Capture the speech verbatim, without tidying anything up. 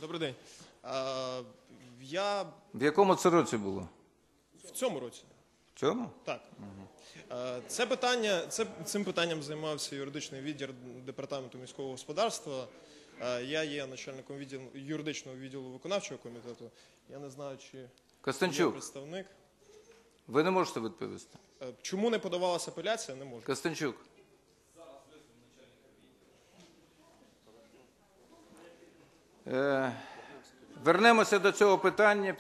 Добрий день. А, я... В якому це році було? В цьому році. В цьому? Так. Угу. А, це питання, це, цим питанням займався юридичний відділ Департаменту міського господарства. А, я є начальником відділу, юридичного відділу виконавчого комітету. Я не знаю, чи Костянчук, є представник. ви не можете відповісти? А, чому не подавалася апеляція, не можу. Костянчук. Е, вернемося до цього питання.